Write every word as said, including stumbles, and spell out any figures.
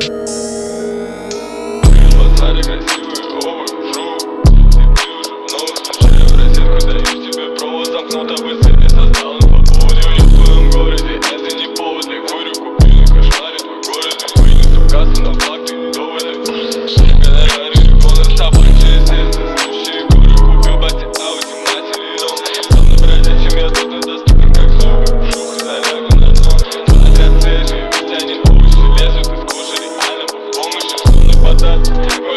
Базаре красивые, оба жру. Ты уже в новых случаях в розетку даю тебе провод, замкнуто быстро не создал инфоповод. Я в твоем городе, это не повод для горя. Куплю на кошмаре твой город. Вынес в кассу на флаг, ты недоволен. Гонорары, голос, тапок через сердце. Смущие горы, купил батя ауди, матери дом. Сам на бродячем я тут недоступен, как зубы. Шуха залягу на дно. Смотрят свежие, ведь они овощи лезут из кожи. Реально по помощи, что нападать.